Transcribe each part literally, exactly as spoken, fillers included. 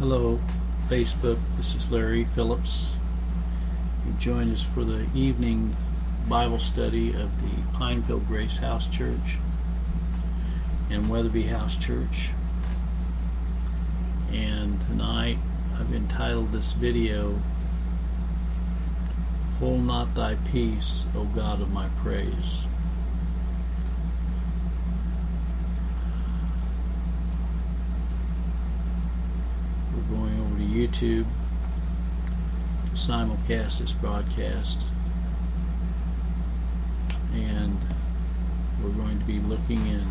Hello, Facebook. This is Larry Phillips. You've joined us for the evening Bible study of the Pinefield Grace House Church and Weatherby House Church. And tonight I've entitled this video, "Hold Not Thy Peace, O God of My Praise." We're going over to YouTube to simulcast this broadcast, and we're going to be looking in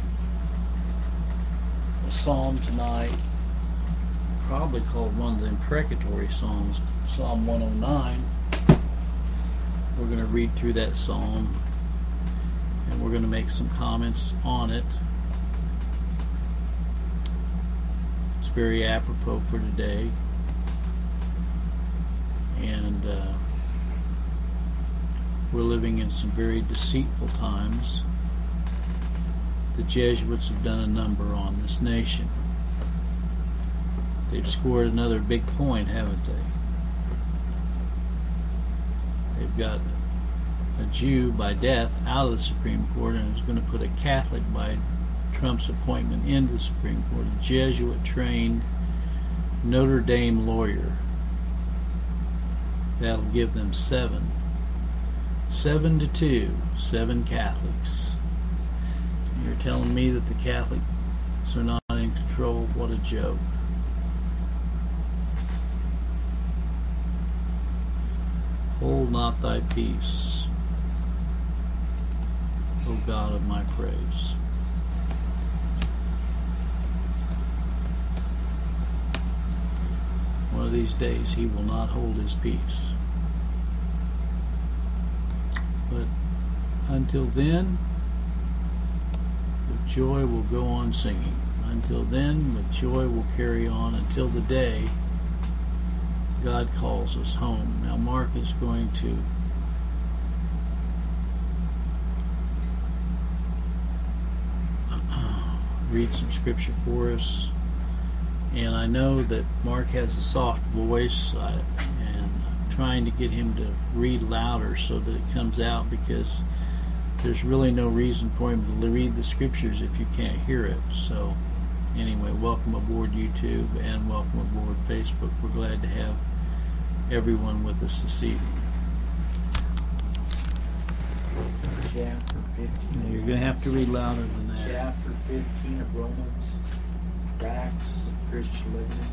a psalm tonight, probably called one of the imprecatory psalms, Psalm one oh nine. We're going to read through that psalm, and we're going to make some comments on it. It's very apropos for today, and uh, we're living in some very deceitful times. The Jesuits have done a number on this nation. They've scored another big point, haven't they? They've got a Jew by death out of the Supreme Court, and is going to put a Catholic by Trump's appointment into the Supreme Court, a Jesuit-trained Notre Dame lawyer. That'll give them seven. Seven to two. Seven Catholics. You're telling me that the Catholics are not in control? What a joke. Hold not thy peace, O God of my praise. One of these days he will not hold his peace. But until then, with joy we'll go on singing. Until then, with joy we'll carry on until the day God calls us home. Now Mark is going to read some scripture for us. And I know that Mark has a soft voice, uh, and I'm trying to get him to read louder so that it comes out, because there's really no reason for him to read the scriptures if you can't hear it. So anyway, welcome aboard YouTube and welcome aboard Facebook. We're glad to have everyone with us this evening. Chapter fifteen. You're going to have to read louder than that. Chapter fifteen of Romans. Practices of Christian living.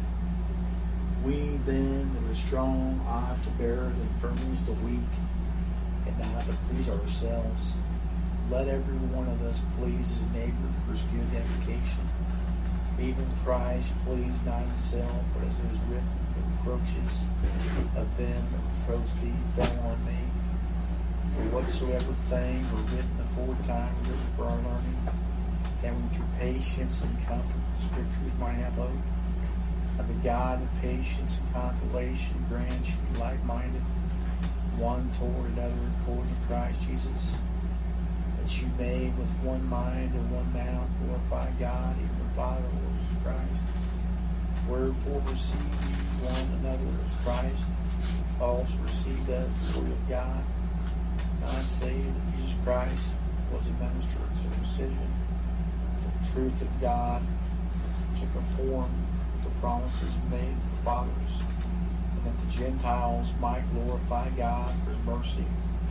We then that are strong ought to bear the infirmities of the weak, and not to please ourselves. Let every one of us please his neighbor for his good edification. Even Christ pleased not himself, but as it is written, the reproaches of them that reproach thee fell on me. For whatsoever thing were written aforetime, written for our learning, that we through patience and comfort the scriptures might have hope. Of the God of patience and consolation grant you be like-minded, one toward another according to Christ Jesus, that you may with one mind and one mouth glorify God, even the Father of Jesus Christ. Wherefore receive ye one another as Christ also received us, the glory of God. And I say that Jesus Christ was a minister of circumcision, the truth of God, to conform the promises made to the fathers, and that the Gentiles might glorify God for his mercy.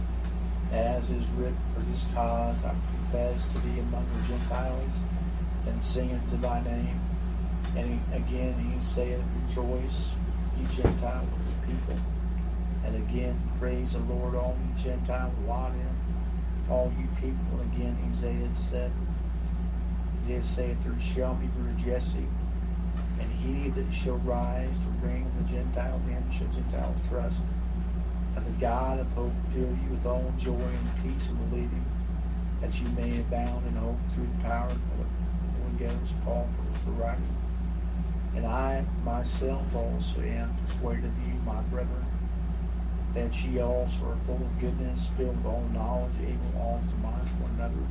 As is written, for this cause I confess to thee among the Gentiles, and sing unto thy name. And he, again he saith, rejoice, ye Gentiles, the people. And again, praise the Lord, all ye Gentiles, laud him, all you people. And again, Isaiah said, Isaiah saith, there shall be root of Jesse, and he that shall rise to reign of the Gentile, then shall Gentiles trust. And the God of hope fill you with all joy and peace in believing, that you may abound in hope through the power of the Holy Ghost. Paul was the writing. And I myself also am persuaded of you, my brethren, that ye also are full of goodness, filled with all knowledge, able also to mind one another.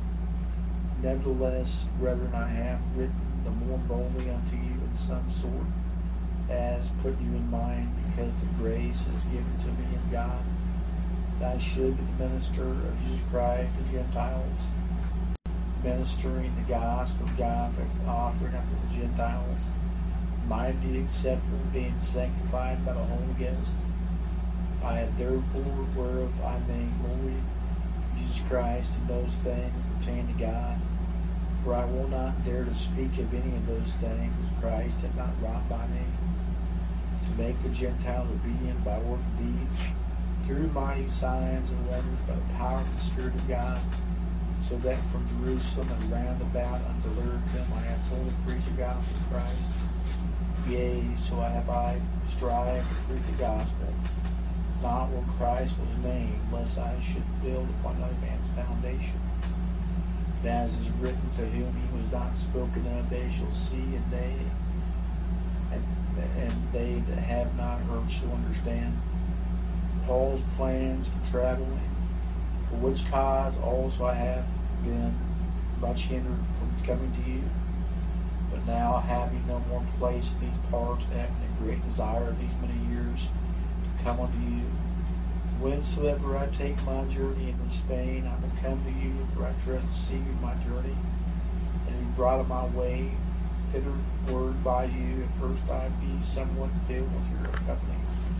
Nevertheless, brethren, I have written the more boldly unto you in some sort, has put you in mind because the grace is given to me in God, that I should be the minister of Jesus Christ to Gentiles, ministering the gospel of God, offering up to the Gentiles, might be acceptable, being sanctified by the Holy Ghost. I have therefore, whereof I may glory Jesus Christ in those things pertaining to God. For I will not dare to speak of any of those things which Christ had not wrought by me, to make the Gentiles obedient by word and deed, through mighty signs and wonders by the power of the Spirit of God, so that from Jerusalem and round about unto Illyricum I have fully preached the gospel of Christ. Yea, so I have I strive to preach the gospel, not where Christ was named, lest I should build upon another man's foundation. But as is written, to whom he was not spoken of, they shall see, and they and, and they that have not heard shall understand. Paul's plans for traveling, for which cause also I have been much hindered from coming to you. But now, having no more place in these parts, and having a great desire these many years to come unto you, whensoever I take my journey into Spain, I will come to you, for I trust to see you in my journey, and be brought on my way thitherward by you, and first I be somewhat filled with your company.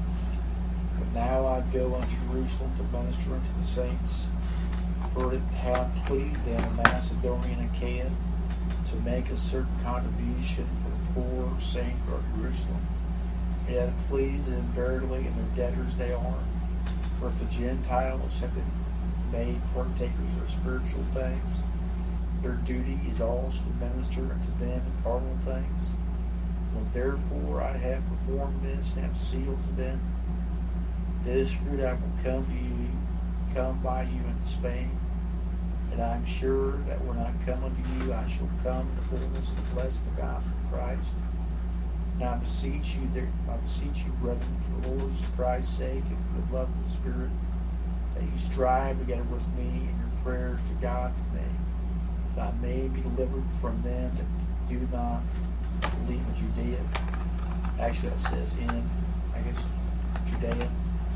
But now I go unto Jerusalem to minister unto the saints, for it hath pleased them in Macedonia and Achaia to make a certain contribution for the poor saints of Jerusalem. It hath pleased them verily, and their debtors they are. For if the Gentiles have been made partakers of spiritual things, their duty is also to minister unto them in carnal things. When therefore I have performed this and have sealed to them this fruit, I will come to you, come by you into Spain. And I am sure that when I come unto you, I shall come in the fullness of the blessed gospel of Christ. And I beseech you, there, I beseech you, brethren, for the Lord Christ's sake and for the love of the Spirit, that you strive together with me in your prayers to God for me, that I may be delivered from them that do not believe in Judea. Actually, that says in, I guess, Judea.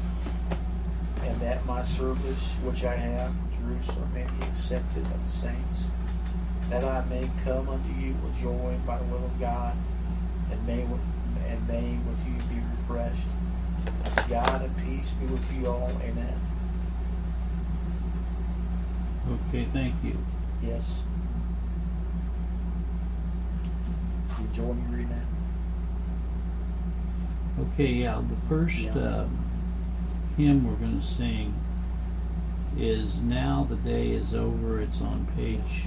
And that my service which I have in Jerusalem may be accepted of the saints, that I may come unto you with joy by the will of God, and may and may with you be refreshed. And the God of peace be with you all. Amen. Okay, thank you. Yes. You join me reading that? Okay, yeah, the first Yeah. um, hymn we're going to sing is Now the Day is Over. It's on page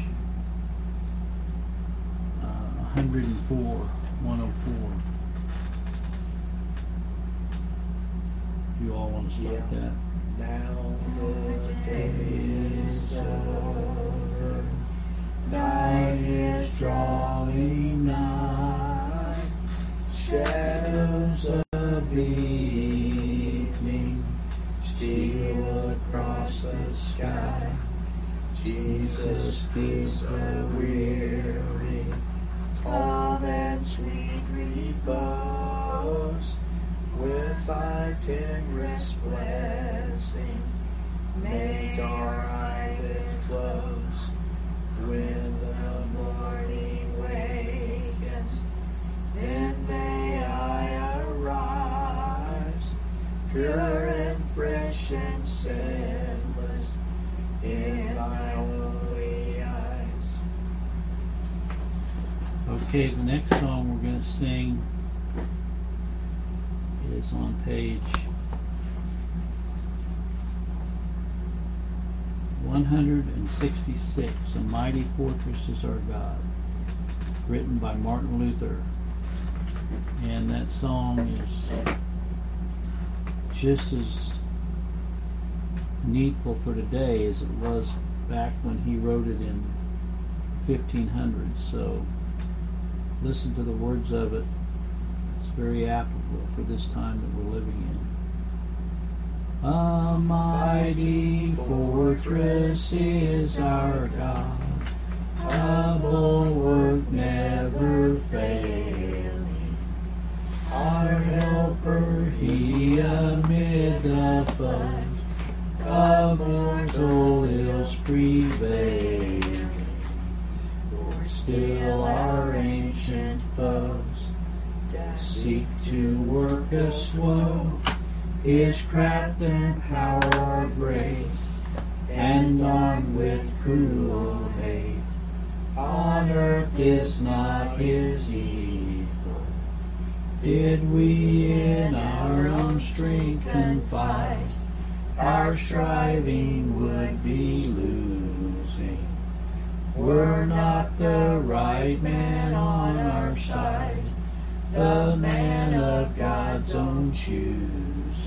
uh, one oh four, one oh four. You all want to start Yeah. that? Now the day is over, night is drawing nigh, shadows of the evening steal across the sky. Jesus gives a weary, calm and sweet repose. With thy tenderest blessing, make our eyelids close. When the morning wakens, then may I arise, pure and fresh and sinless, in thy holy eyes. Okay, the next song we're going to sing is on page one sixty-six, A Mighty Fortress is Our God, written by Martin Luther. And that song is just as needful for today as it was back when he wrote it in fifteen hundred. So listen to the words of it. It's very applicable for this time that we're living in. A mighty fortress is our God, a bulwark never failing. Our amid the foes of mortal ills prevailing. For still our ancient foes seek to work us woe. His craft and power are great, and armed with cruel hate. On earth is not his equal. Did we in our own strength confide, our striving would be losing. Were not the right man on our side, the man of God's own choosing.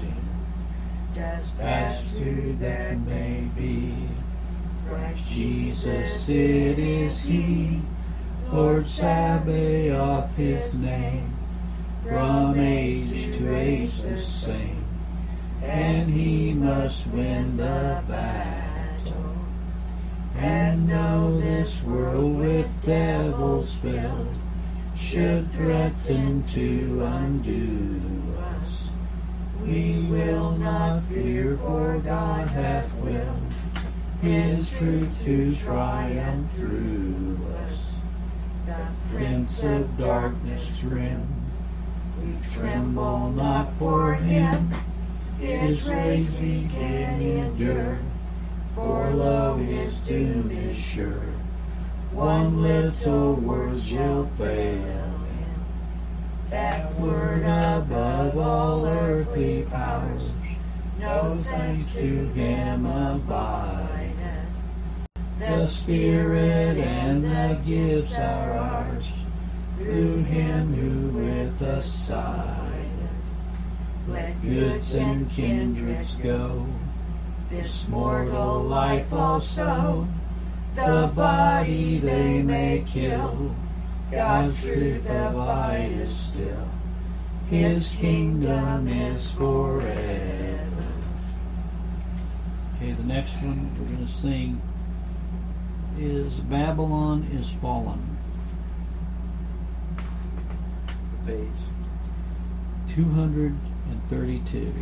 Just as to that may be, Christ Jesus it is He, Lord Sabaoth His name, from age to age the same, and He must win the battle. And though this world with devils filled should threaten to undo us, we will not fear, for God hath willed His truth to triumph through us. The Prince of Darkness grim, we tremble not for Him. His rage we can endure, for lo, His doom is sure. One little word shall fail Him, that word above all earthly powers. No thanks to Him abideth. The Spirit and the gifts are ours, through Him who with us sideth. Let goods and kindreds go, this mortal life also. The body they may kill, God's truth abideth still. His kingdom is forever. Okay, the next one we're going to sing is Babylon is Fallen. Page two hundred thirty-two.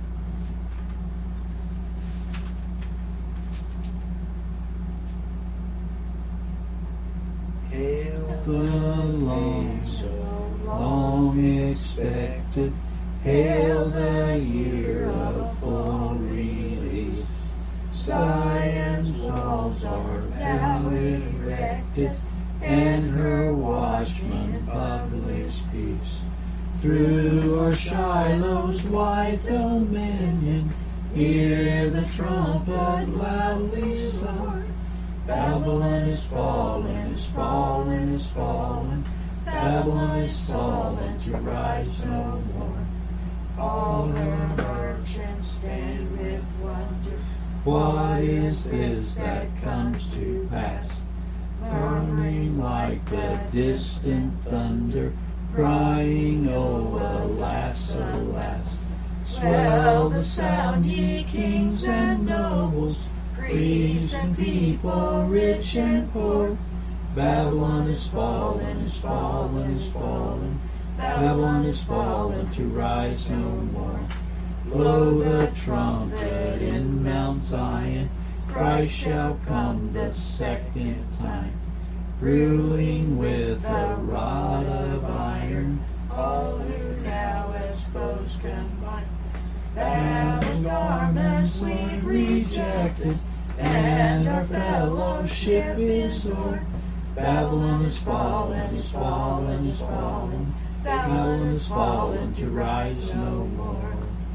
Hail The long, so long expected, hail the year of full release. Zion's walls are now erected, and her watchmen publish peace. Through our Shiloh's wide dominion, hear the trumpet loudly sung. Babylon is fallen, is fallen, is fallen. Babylon is fallen to rise no more. All her merchants stand with wonder. What is this that comes to pass? Murmuring like the distant thunder, crying, oh, alas, alas. Swell the sound, ye kings and nobles, priests and people, rich and poor. Babylon is fallen, is fallen, is fallen. Babylon is fallen to rise no more. Blow the trumpet in Mount Zion, Christ shall come the second time, ruling with a rod of iron, all who now as foes combine. Babylon's garments we've rejected, and our fellowship is o'er. Babylon is fallen, is fallen, is fallen. Babylon is fallen to rise no more.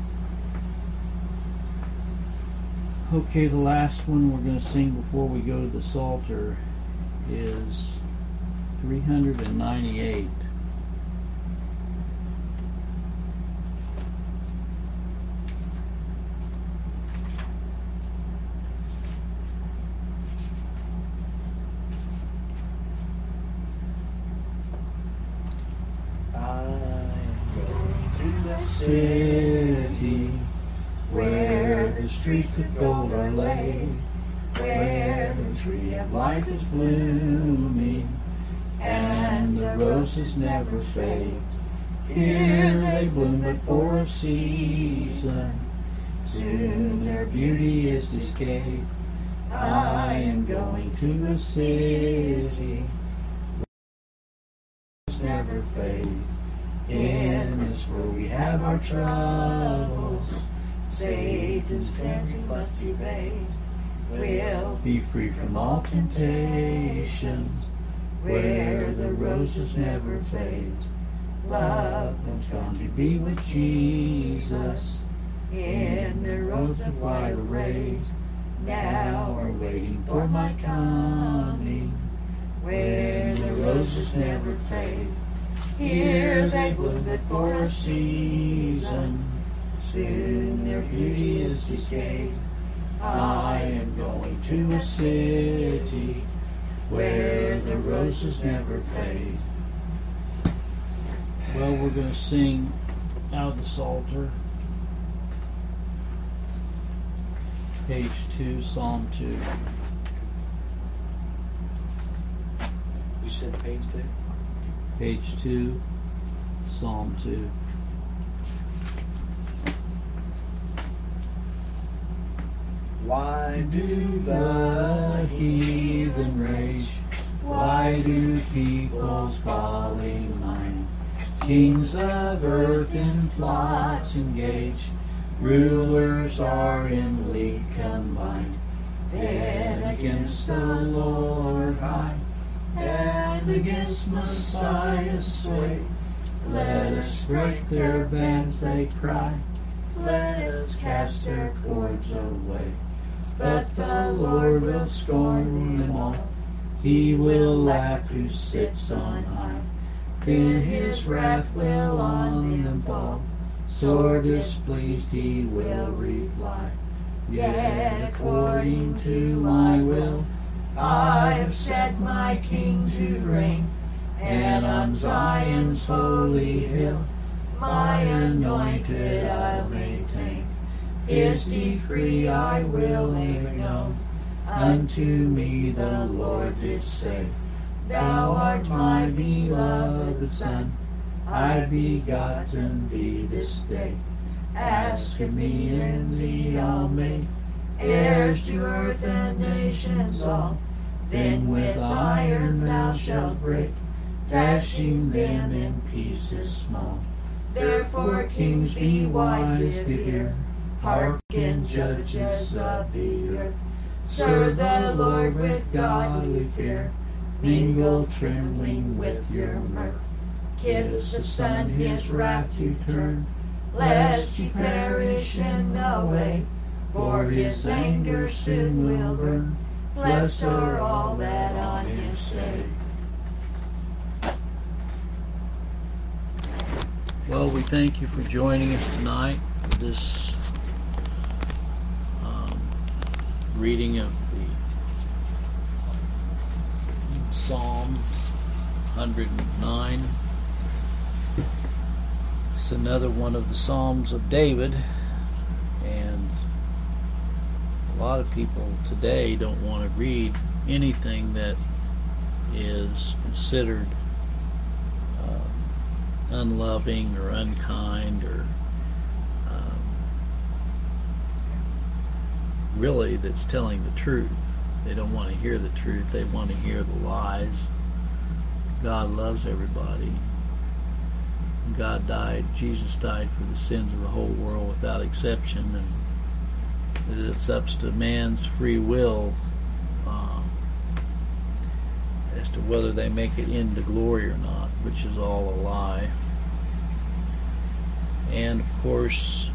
Okay, the last one we're going to sing before we go to the Psalter is three hundred ninety-eight. City where the streets of gold are laid, where the tree of life is blooming, and the roses never fade. Here they bloom but for a season, Soon their beauty is decayed. I am going to the city where never fade. In this world we have our troubles. Satan's snares we must evade. We'll be free from all temptations, where the roses never fade. Loved ones gone to be with Jesus, in their robes of white arrayed. Now are waiting for my coming, where the roses never fade. Here they bloom but for a season, soon their beauty is decayed. I am going to a city where the roses never fade. Well, we're going to sing out of the Psalter, page two, Psalm two. You said page two? Page two, Psalm two. Why do the heathen rage? Why do peoples folly mind? Kings of earth in plots engage. Rulers are in league combined. Then against the Lord high, and against Messiah sway. Let us break their bands, they cry. Let us cast their cords away. But the Lord will scorn them all. He will laugh who sits on high. Then his wrath will on them fall. Sore displeased he will reply. Yet according to my will, I have set my King to reign. And on Zion's holy hill, my anointed I'll maintain. His decree I will make known. Unto me the Lord did say, Thou art my beloved Son, I begotten thee this day. Ask of me, and thee I'll make heirs to earth and nations all. Then with iron thou shalt break, dashing them in pieces small. Therefore kings, be wise, live here. Hearken, judges of the earth. Serve the Lord with godly fear. Mingle trembling with your mirth. Kiss the Son, his wrath to turn, lest ye perish in the way. For his anger soon will burn. Blessed are all that on him stay. Well, we thank you for joining us tonight for this um, reading of the Psalm one hundred nine. It's another one of the Psalms of David, and a lot of people today don't want to read anything that is considered uh, unloving or unkind or um, really that's telling the truth. They don't want to hear the truth. They want to hear the lies. God loves everybody. God died, Jesus died for the sins of the whole world without exception, and it's up to man's free will uh, as to whether they make it into glory or not, which is all a lie. And of course,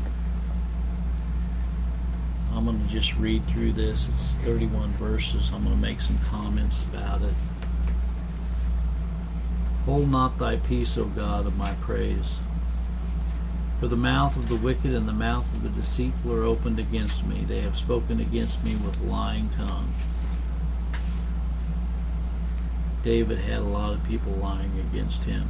I'm going to just read through this. It's thirty-one verses. I'm going to make some comments about it. Hold not thy peace, O God, of my praise. For the mouth of the wicked and the mouth of the deceitful are opened against me. They have spoken against me with lying tongue. David had a lot of people lying against him.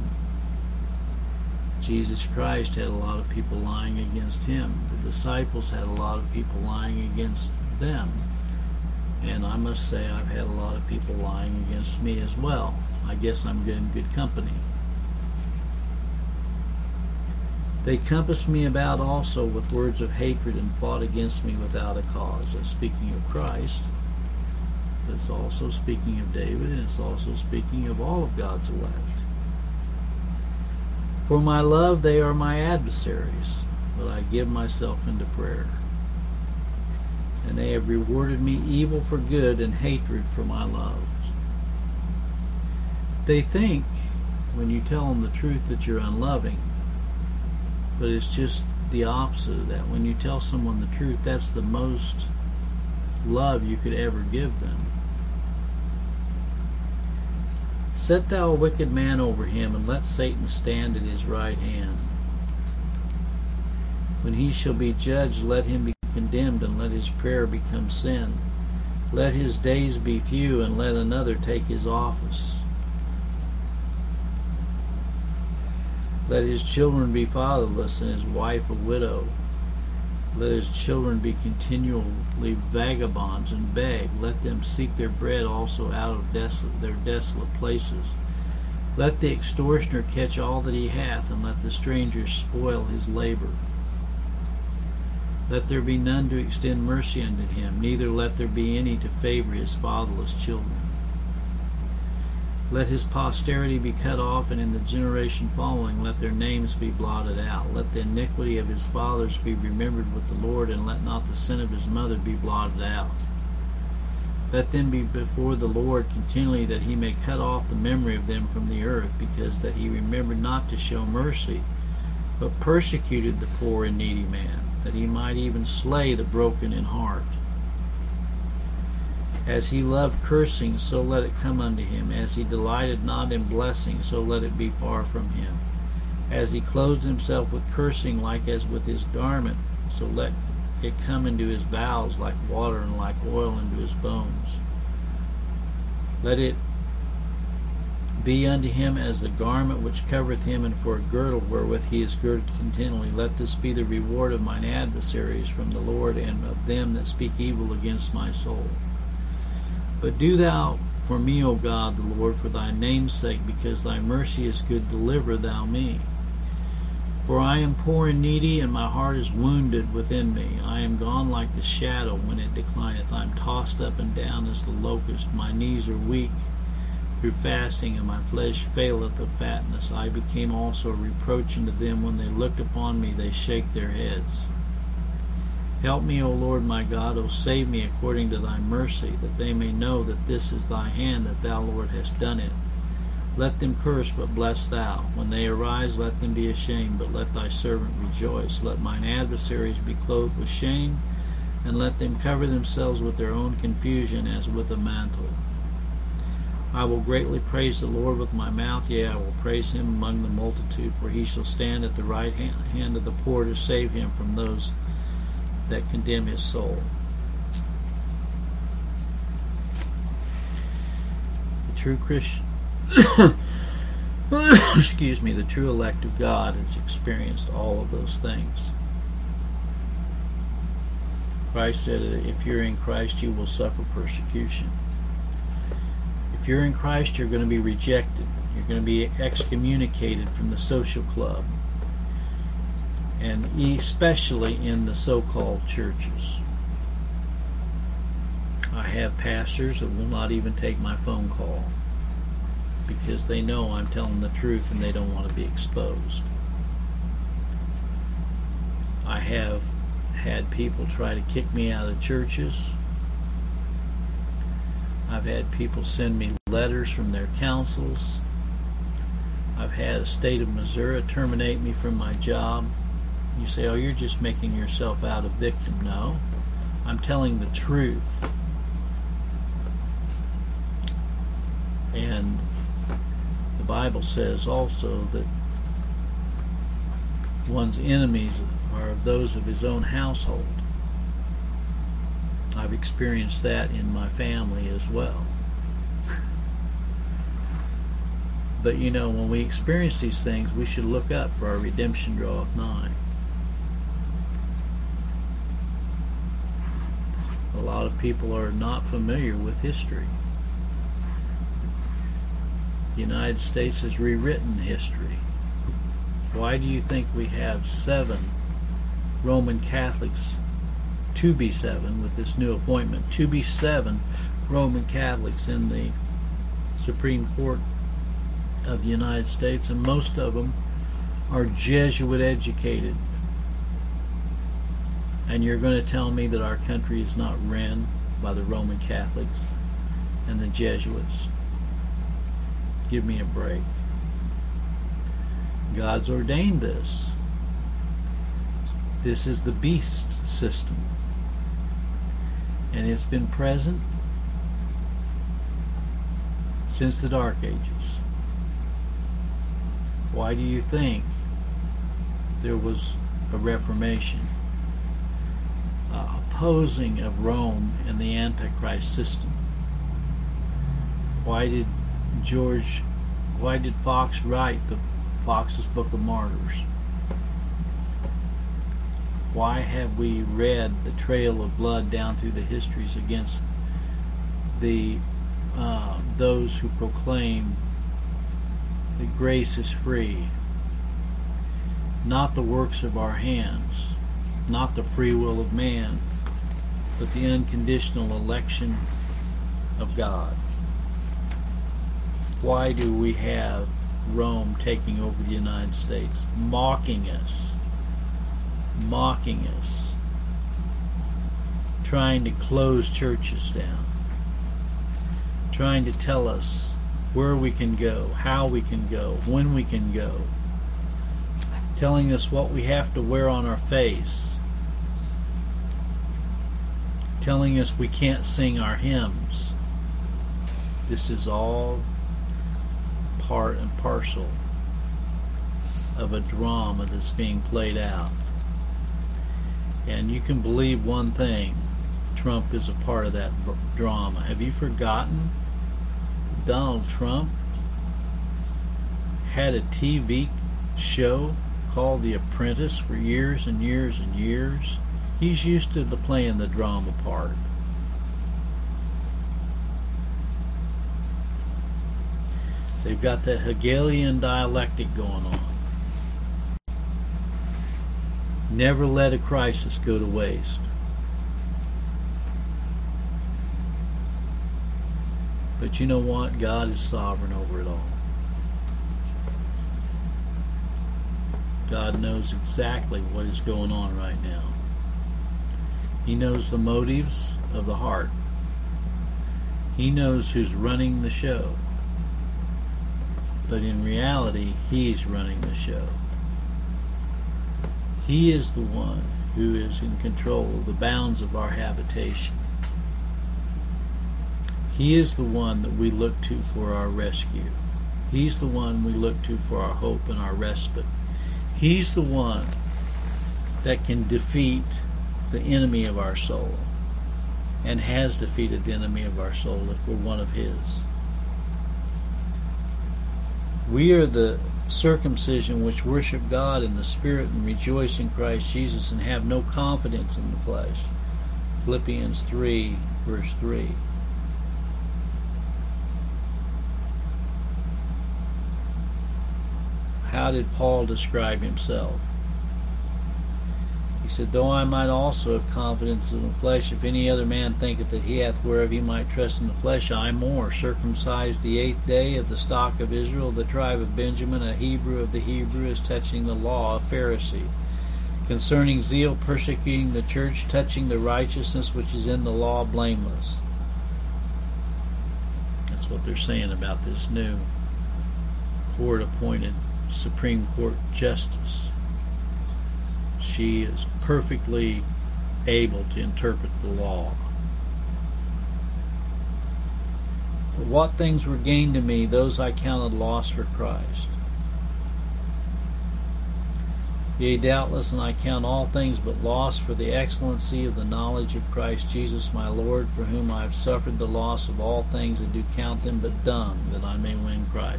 Jesus Christ had a lot of people lying against him. The disciples had a lot of people lying against them. And I must say I've had a lot of people lying against me as well. I guess I'm in good company. They compassed me about also with words of hatred and fought against me without a cause. That's speaking of Christ. But it's also speaking of David, and it's also speaking of all of God's elect. For my love they are my adversaries, but I give myself into prayer. And they have rewarded me evil for good and hatred for my love. They think, when you tell them the truth, that you're unloving, but it's just the opposite of that. When you tell someone the truth, that's the most love you could ever give them. Set thou a wicked man over him, and let Satan stand at his right hand. When he shall be judged, let him be condemned, and let his prayer become sin. Let his days be few, and let another take his office. Let his children be fatherless, and his wife a widow. Let his children be continually vagabonds and beg. Let them seek their bread also out of desolate, their desolate places. Let the extortioner catch all that he hath, and let the stranger spoil his labor. Let there be none to extend mercy unto him, neither let there be any to favor his fatherless children. Let his posterity be cut off, and in the generation following let their names be blotted out. Let the iniquity of his fathers be remembered with the Lord, and let not the sin of his mother be blotted out. Let them be before the Lord continually, that he may cut off the memory of them from the earth, because that he remembered not to show mercy, but persecuted the poor and needy man, that he might even slay the broken in heart. As he loved cursing, so let it come unto him. As he delighted not in blessing, so let it be far from him. As he clothed himself with cursing, like as with his garment, so let it come into his bowels like water, and like oil into his bones. Let it be unto him as the garment which covereth him, and for a girdle wherewith he is girded continually. Let this be the reward of mine adversaries from the Lord, and of them that speak evil against my soul. But do thou for me, O God, the Lord, for thy name's sake, because thy mercy is good, deliver thou me. For I am poor and needy, and my heart is wounded within me. I am gone like the shadow when it declineth. I am tossed up and down as the locust. My knees are weak through fasting, and my flesh faileth of fatness. I became also a reproach unto them. When they looked upon me, they shake their heads. Help me, O Lord my God, O save me according to thy mercy, that they may know that this is thy hand, that thou, Lord, hast done it. Let them curse, but bless thou. When they arise, let them be ashamed, but let thy servant rejoice. Let mine adversaries be clothed with shame, and let them cover themselves with their own confusion as with a mantle. I will greatly praise the Lord with my mouth, yea, I will praise him among the multitude, for he shall stand at the right hand of the poor to save him from those that condemn his soul. The true Christian, excuse me, the true elect of God has experienced all of those things. Christ said, if you're in Christ, you will suffer persecution. If you're in Christ, you're going to be rejected. You're going to be excommunicated from the social club, and especially in the so-called churches. I have pastors that will not even take my phone call because they know I'm telling the truth and they don't want to be exposed. I have had people try to kick me out of churches. I've had people send me letters from their councils. I've had a state of Missouri terminate me from my job. You say, oh, you're just making yourself out a victim. No, I'm telling the truth. And the Bible says also that one's enemies are those of his own household. I've experienced that in my family as well. But you know, when we experience these things, we should look up, for our redemption draweth nigh. A lot of people are not familiar with history. The United States has rewritten history. Why do you think we have seven Roman Catholics, to be seven with this new appointment, to be seven Roman Catholics in the Supreme Court of the United States, and most of them are Jesuit educated? And you're going to tell me that our country is not ran by the Roman Catholics and the Jesuits? Give me a break. God's ordained this. This is the beast system. And it's been present since the Dark Ages. Why do you think there was a Reformation? Uh, opposing of Rome and the Antichrist system. Why did George, why did Fox write the Fox's Book of Martyrs? Why have we read the trail of blood down through the histories against the uh, those who proclaim that grace is free, not the works of our hands, not the free will of man, but the unconditional election of God? Why do we have Rome taking over the United States, mocking us, mocking us, trying to close churches down, trying to tell us where we can go, how we can go, when we can go, telling us what we have to wear on our face, telling us we can't sing our hymns? This is all part and parcel of a drama that's being played out. And you can believe one thing, Trump is a part of that drama. Have you forgotten Donald Trump had a T V show called The Apprentice for years and years and years? He's used to the playing the drama part. They've got that Hegelian dialectic going on. Never let a crisis go to waste. But you know what? God is sovereign over it all. God knows exactly what is going on right now. He knows the motives of the heart. He knows who's running the show. But in reality, He's running the show. He is the one who is in control of the bounds of our habitation. He is the one that we look to for our rescue. He's the one we look to for our hope and our respite. He's the one that can defeat the enemy of our soul, and has defeated the enemy of our soul if we're one of His. We are the circumcision which worship God in the Spirit and rejoice in Christ Jesus and have no confidence in the flesh. Philippians three, verse three. How did Paul describe himself? He said, though I might also have confidence in the flesh, if any other man thinketh that he hath whereof he might trust in the flesh, I more, circumcised the eighth day, of the stock of Israel, the tribe of Benjamin, a Hebrew of the Hebrews, touching the law, a Pharisee, concerning zeal, persecuting the church, touching the righteousness which is in the law, blameless. That's what they're saying about this new court-appointed Supreme Court justice. She is perfectly able to interpret the law. But what things were gained to me, those I counted loss for Christ. Yea, doubtless, and I count all things but loss for the excellency of the knowledge of Christ Jesus my Lord, for whom I have suffered the loss of all things, and do count them but dung, that I may win Christ,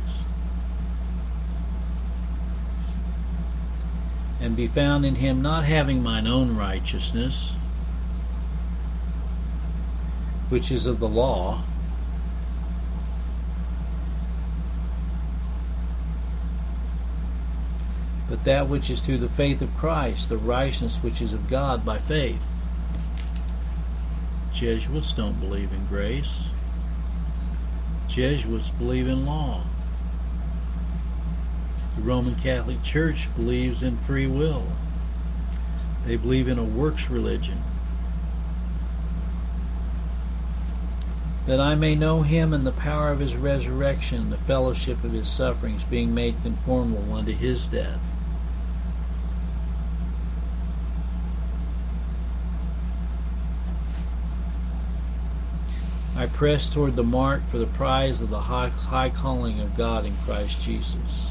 and be found in Him, not having mine own righteousness, which is of the law, but that which is through the faith of Christ, the righteousness which is of God by faith. Jesuits don't believe in grace. Jesuits believe in law. The Roman Catholic Church believes in free will. They believe in a works religion. That I may know him and the power of his resurrection, the fellowship of his sufferings, being made conformable unto his death. I press toward the mark for the prize of the high, high calling of God in Christ Jesus.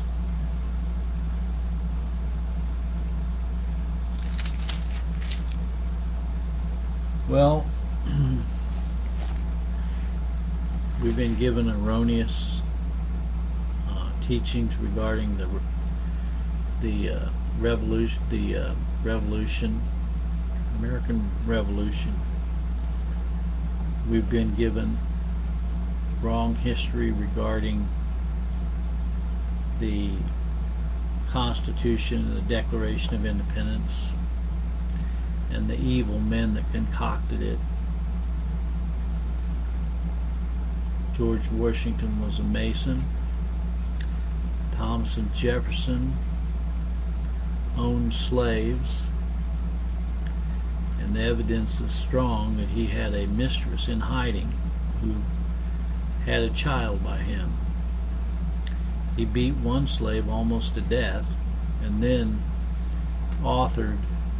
Well, we've been given erroneous uh, teachings regarding the the uh, revolution, the uh, revolution, American Revolution. We've been given wrong history regarding the Constitution and the Declaration of Independence and the evil men that concocted it. George Washington was a Mason. Thomas and Jefferson owned slaves. And the evidence is strong that he had a mistress in hiding who had a child by him. He beat one slave almost to death and then authored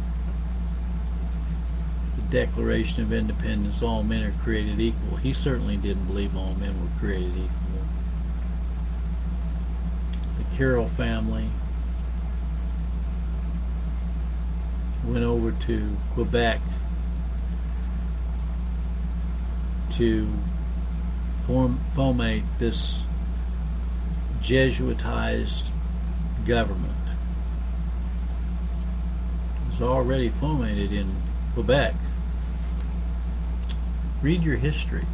the Declaration of Independence, all men are created equal. He certainly didn't believe all men were created equal. The Carroll family went over to Quebec to form, formate this Jesuitized government. It was already fomented in Quebec. Read your history.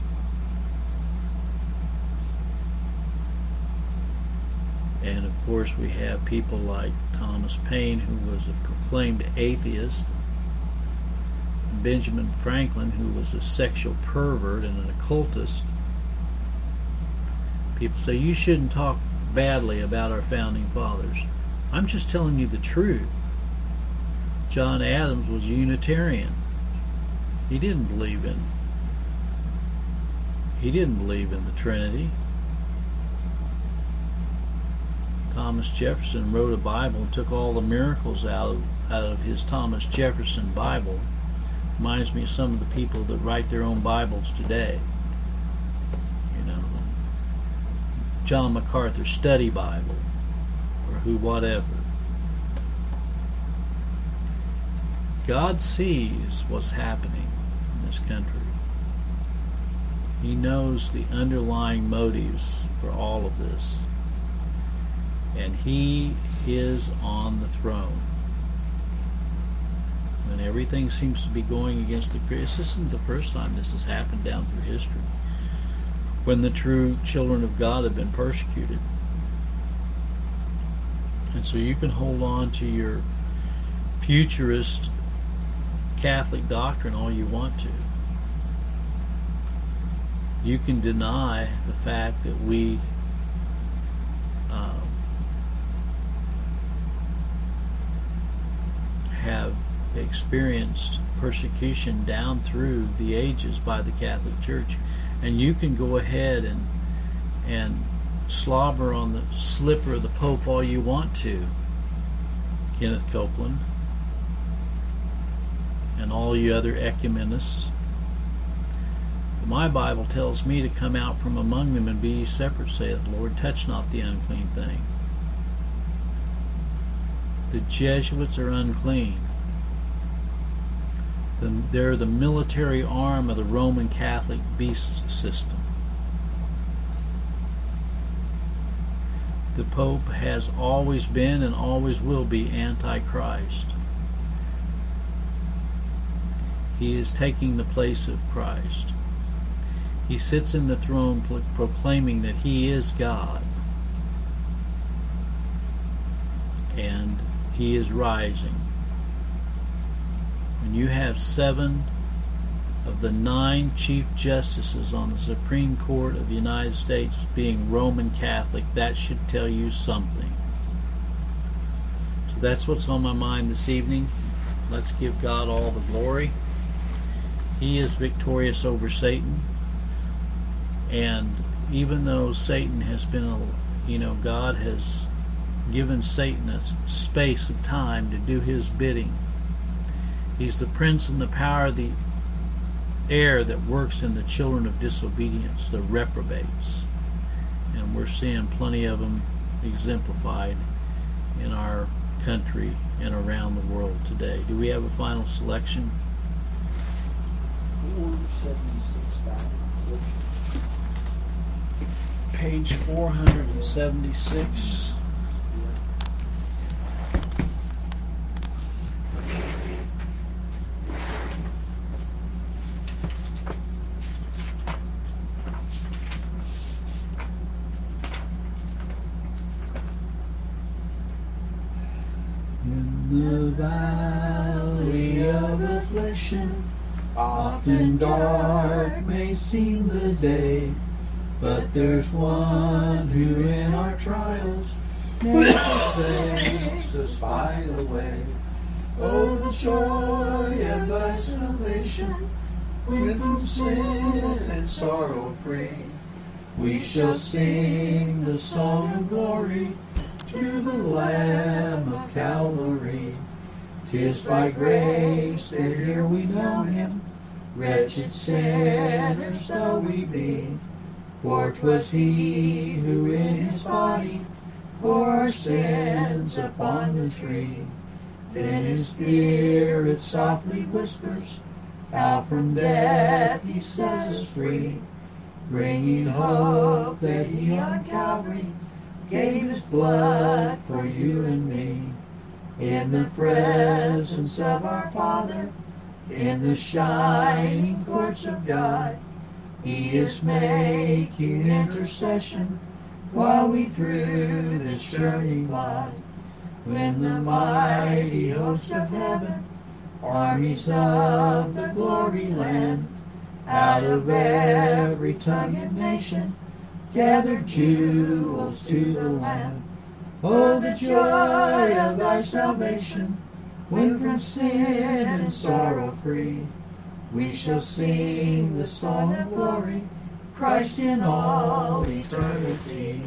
And of course we have people like Thomas Paine, who was a proclaimed atheist, Benjamin Franklin, who was a sexual pervert and an occultist. People say, you shouldn't talk badly about our founding fathers. I'm just telling you the truth. John Adams was a Unitarian. He didn't believe in he didn't believe in the Trinity. Thomas Jefferson wrote a Bible and took all the miracles out of, out of his Thomas Jefferson Bible. Reminds me of some of the people that write their own Bibles today. You know, John MacArthur Study Bible, or who, whatever. God sees what's happening in this country. He knows the underlying motives for all of this. And he is on the throne. When everything seems to be going against the Christ, this isn't the first time this has happened down through history. When the true children of God have been persecuted. And so you can hold on to your futurist Catholic doctrine all you want to. You can deny the fact that we uh, have experienced persecution down through the ages by the Catholic Church, and you can go ahead and and slobber on the slipper of the Pope all you want to, Kenneth Copeland, and all you other ecumenists. My Bible tells me to come out from among them and be ye separate, saith the Lord, touch not the unclean thing. The Jesuits are unclean. They're the military arm of the Roman Catholic beast system. The Pope has always been and always will be Antichrist. He is taking the place of Christ. He sits in the throne proclaiming that he is God. And he is rising. When you have seven of the nine Chief Justices on the Supreme Court of the United States being Roman Catholic, that should tell you something. So that's what's on my mind this evening. Let's give God all the glory. He is victorious over Satan. And even though Satan has been, a, you know, God has given Satan a space of time to do his bidding. He's the prince and the power of the air that works in the children of disobedience, the reprobates. And we're seeing plenty of them exemplified in our country and around the world today. Do we have a final selection? four seventy-six back. Page four hundred seventy-six. In the valley of affliction, often dark may seem the day, but there's one who in our trials never forsakes us by the way. Oh, the joy of thy salvation, when from sin and sorrow free, we shall sing the song of glory to the Lamb of Calvary. 'Tis by grace that here we know him, wretched sinners though we be. For 'twas he who in his body bore our sins upon the tree. Then his spirit softly whispers, how from death he sets us free, bringing hope that he on Calvary gave his blood for you and me. In the presence of our Father, in the shining courts of God, he is making intercession while we through this journey glide. When the mighty host of heaven, armies of the glory land, out of every tongue and nation, gather jewels to the Lamb. Oh, the joy of thy salvation, when from sin and sorrow free, we shall sing the song of glory, Christ in all eternity.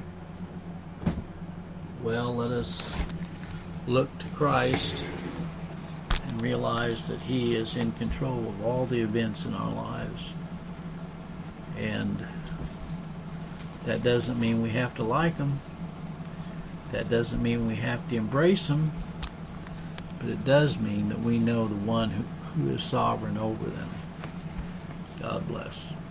Well, let us look to Christ and realize that he is in control of all the events in our lives. And that doesn't mean we have to like them. That doesn't mean we have to embrace them. But it does mean that we know the one who, who is sovereign over them. God bless.